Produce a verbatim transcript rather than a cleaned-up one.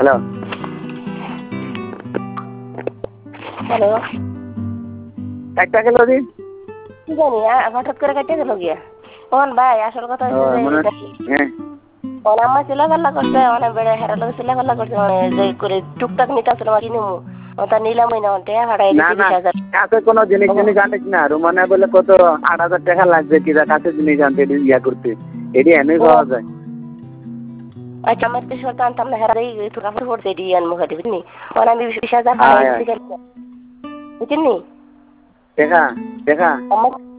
hello hello একটা গেল দিন কি জানি হঠাৎ করে কেটে গেল গিয়া কোন ভাই আসল কথা হচ্ছে হ্যাঁ আমার চিলাফাল্লা করছে অনেক বেড়ে হেরালো চিলাফাল্লা করছে যে করে টুকটাক নিতে আসলে আমার কিনে ওটা নিলামই না ওটা হারাই দিচ্ছি বিশ হাজার কাছে কোনো জিনিস জিনিস আনিস না রুমানে বলে কত আট হাজার টাকা লাগবে কি কাছে জিনিস আনতে ইয়া করতে এটি এনে পাওয়া যায় আচ্ছা আমার কিছু জানতাম না হেরাই একটু কাপড় পড়ছে এটি আন মুখে দিবি ওর আমি বিশ হাজার হারাই দিচ্ছি বুঝলি দেখা দেখা